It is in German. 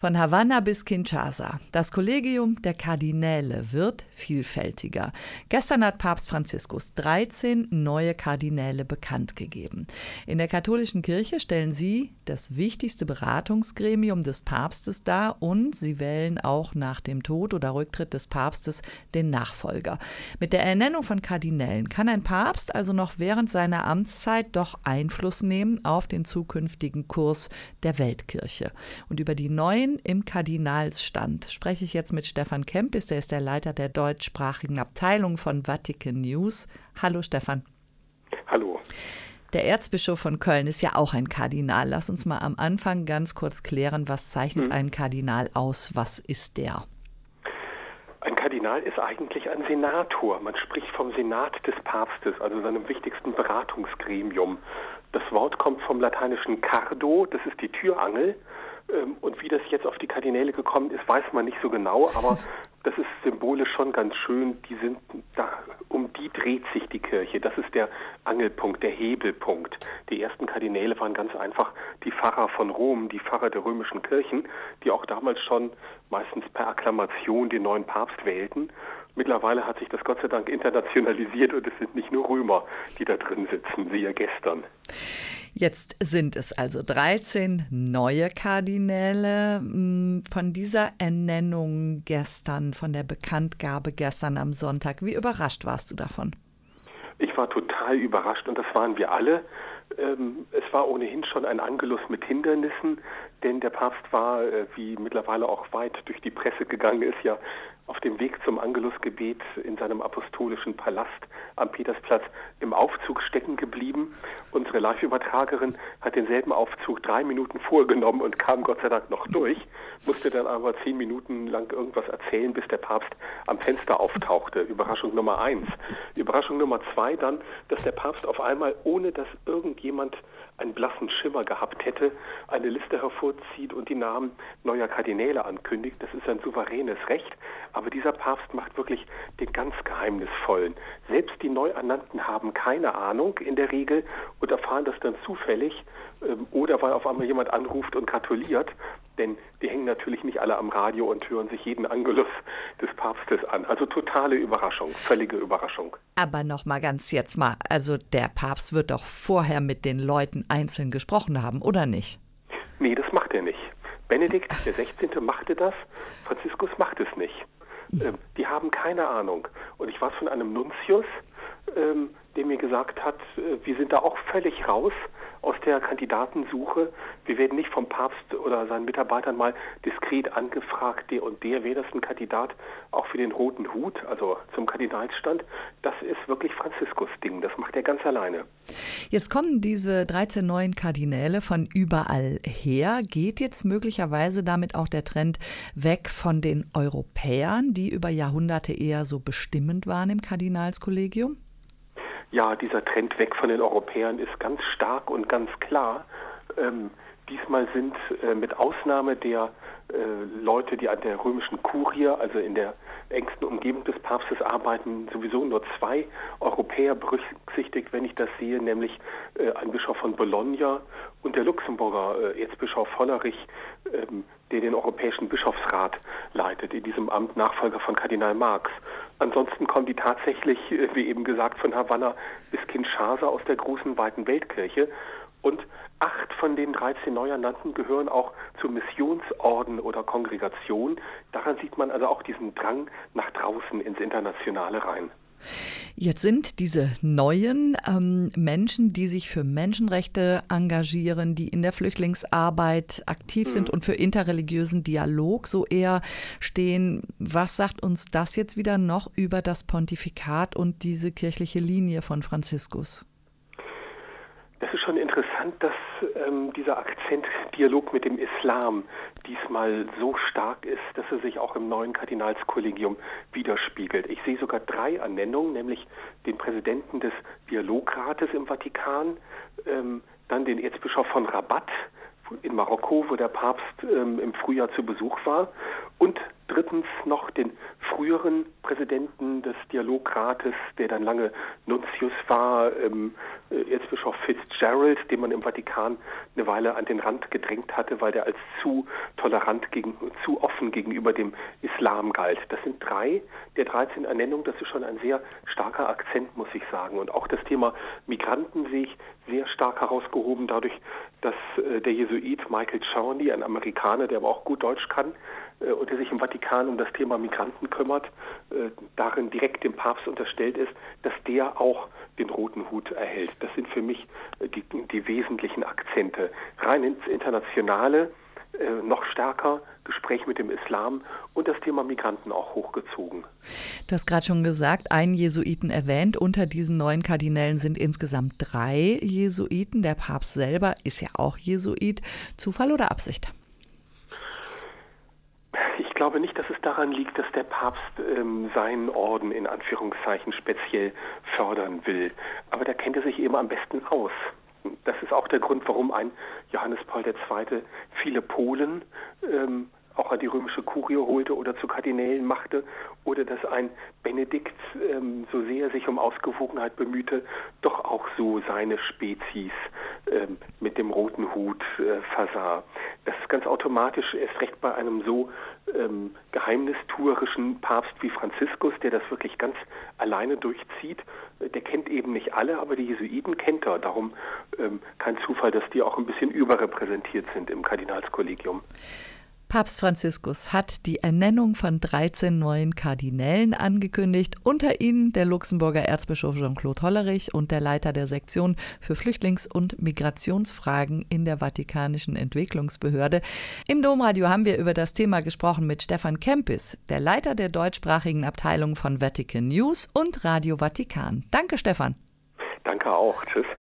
Von Havanna bis Kinshasa. Das Kollegium der Kardinäle wird vielfältiger. Gestern hat Papst Franziskus 13 neue Kardinäle bekannt gegeben. In der katholischen Kirche stellen sie das wichtigste Beratungsgremium des Papstes dar und sie wählen auch nach dem Tod oder Rücktritt des Papstes den Nachfolger. Mit der Ernennung von Kardinälen kann ein Papst also noch während seiner Amtszeit doch Einfluss nehmen auf den zukünftigen Kurs der Weltkirche. Und über die neuen im Kardinalsstand spreche ich jetzt mit Stefan Kempis, der ist der Leiter der deutschsprachigen Abteilung von Vatican News. Hallo Stefan. Hallo. Der Erzbischof von Köln ist ja auch ein Kardinal. Lass uns mal am Anfang ganz kurz klären, was zeichnet einen Kardinal aus? Was ist der? Ein Kardinal ist eigentlich ein Senator. Man spricht vom Senat des Papstes, also seinem wichtigsten Beratungsgremium. Das Wort kommt vom lateinischen cardo, das ist die Türangel. Und wie das jetzt auf die Kardinäle gekommen ist, weiß man nicht so genau, aber das ist symbolisch schon ganz schön. Die sind da, um die dreht sich die Kirche. Das ist der Angelpunkt, der Hebelpunkt. Die ersten Kardinäle waren ganz einfach die Pfarrer von Rom, die Pfarrer der römischen Kirchen, die auch damals schon meistens per Akklamation den neuen Papst wählten. Mittlerweile hat sich das Gott sei Dank internationalisiert und es sind nicht nur Römer, die da drin sitzen, siehe gestern. Jetzt sind es also 13 neue Kardinäle. Von dieser Ernennung gestern, von der Bekanntgabe gestern am Sonntag, wie überrascht warst du davon? Ich war total überrascht und das waren wir alle. Es war ohnehin schon ein Angelus mit Hindernissen, denn der Papst war, wie mittlerweile auch weit durch die Presse gegangen ist, ja auf dem Weg zum Angelusgebet in seinem apostolischen Palast am Petersplatz im Aufzug stecken geblieben. Unsere Live-Übertragerin hat denselben Aufzug 3 Minuten vorgenommen und kam Gott sei Dank noch durch, musste dann aber 10 Minuten lang irgendwas erzählen, bis der Papst am Fenster auftauchte. Überraschung Nummer 1. Überraschung Nummer 2 dann, dass der Papst auf einmal, ohne dass irgendjemand einen blassen Schimmer gehabt hätte, eine Liste hervorzieht und die Namen neuer Kardinäle ankündigt. Das ist ein souveränes Recht, aber dieser Papst macht wirklich den ganz Geheimnisvollen. Selbst die Neuernannten haben keine Ahnung in der Regel und erfahren das dann zufällig oder weil auf einmal jemand anruft und gratuliert, denn die hängen natürlich nicht alle am Radio und hören sich jeden Angelus des Papstes an. Also totale Überraschung, völlige Überraschung. Aber noch mal ganz jetzt mal, also der Papst wird doch vorher mit den Leuten einzeln gesprochen haben, oder nicht? Nee, das macht er nicht. Benedikt der 16. machte das, Franziskus macht es nicht. Die haben keine Ahnung. Und ich weiß von einem Nuntius, der mir gesagt hat, wir sind da auch völlig raus aus der Kandidatensuche. Wir werden nicht vom Papst oder seinen Mitarbeitern mal diskret angefragt, der und der wäre das ein Kandidat auch für den Roten Hut, also zum Kardinalsstand. Das ist wirklich Franziskus Ding, das macht er ganz alleine. Jetzt kommen diese 13 neuen Kardinäle von überall her. Geht jetzt möglicherweise damit auch der Trend weg von den Europäern, die über Jahrhunderte eher so bestimmend waren im Kardinalskollegium? Ja, dieser Trend weg von den Europäern ist ganz stark und ganz klar. Diesmal sind mit Ausnahme der Leute, die an der römischen Kurie, also in der engsten Umgebung des Papstes arbeiten, sowieso nur 2 Europäer berücksichtigt, wenn ich das sehe, nämlich ein Bischof von Bologna und der Luxemburger Erzbischof Hollerich, der den Europäischen Bischofsrat leitet, in diesem Amt Nachfolger von Kardinal Marx. Ansonsten kommen die tatsächlich, wie eben gesagt, von Havanna bis Kinshasa aus der großen, weiten Weltkirche. Und 8 von den 13 Neuernannten gehören auch zur Missionsorden oder Kongregation. Daran sieht man also auch diesen Drang nach draußen ins Internationale rein. Jetzt sind diese neuen Menschen, die sich für Menschenrechte engagieren, die in der Flüchtlingsarbeit aktiv sind und für interreligiösen Dialog so eher stehen. Was sagt uns das jetzt wieder noch über das Pontifikat und diese kirchliche Linie von Franziskus? Das ist schon interessant, dass dieser Akzent Dialog mit dem Islam diesmal so stark ist, dass er sich auch im neuen Kardinalskollegium widerspiegelt. Ich sehe sogar 3 Ernennungen, nämlich den Präsidenten des Dialogrates im Vatikan, dann den Erzbischof von Rabat in Marokko, wo der Papst im Frühjahr zu Besuch war, Und drittens noch den früheren Präsidenten des Dialogrates, der dann lange Nuntius war, Erzbischof Fitzgerald, den man im Vatikan eine Weile an den Rand gedrängt hatte, weil der als zu tolerant, zu offen gegenüber dem Islam galt. Das sind 3 der 13 Ernennungen. Das ist schon ein sehr starker Akzent, muss ich sagen. Und auch das Thema Migranten sehe ich sehr stark herausgehoben, dadurch, dass der Jesuit Michael Charney, ein Amerikaner, der aber auch gut Deutsch kann, und der sich im Vatikan um das Thema Migranten kümmert, darin direkt dem Papst unterstellt ist, dass der auch den roten Hut erhält. Das sind für mich die wesentlichen Akzente. Rein ins Internationale, noch stärker Gespräch mit dem Islam und das Thema Migranten auch hochgezogen. Du hast gerade schon gesagt, einen Jesuiten erwähnt. Unter diesen 9 Kardinälen sind insgesamt 3 Jesuiten. Der Papst selber ist ja auch Jesuit. Zufall oder Absicht? Ich glaube nicht, dass es daran liegt, dass der Papst seinen Orden in Anführungszeichen speziell fördern will. Aber da kennt er sich eben am besten aus. Das ist auch der Grund, warum ein Johannes Paul II. Viele Polen auch an die römische Kurie holte oder zu Kardinälen machte, oder dass ein Benedikt, so sehr sich um Ausgewogenheit bemühte, doch auch so seine Spezies mit dem roten Hut versah. Das ist ganz automatisch, erst recht bei einem so geheimnistuerischen Papst wie Franziskus, der das wirklich ganz alleine durchzieht. Der kennt eben nicht alle, aber die Jesuiten kennt er. Darum kein Zufall, dass die auch ein bisschen überrepräsentiert sind im Kardinalskollegium. Papst Franziskus hat die Ernennung von 13 neuen Kardinälen angekündigt, unter ihnen der Luxemburger Erzbischof Jean-Claude Hollerich und der Leiter der Sektion für Flüchtlings- und Migrationsfragen in der Vatikanischen Entwicklungsbehörde. Im Domradio haben wir über das Thema gesprochen mit Stefan Kempis, der Leiter der deutschsprachigen Abteilung von Vatican News und Radio Vatikan. Danke, Stefan. Danke auch. Tschüss.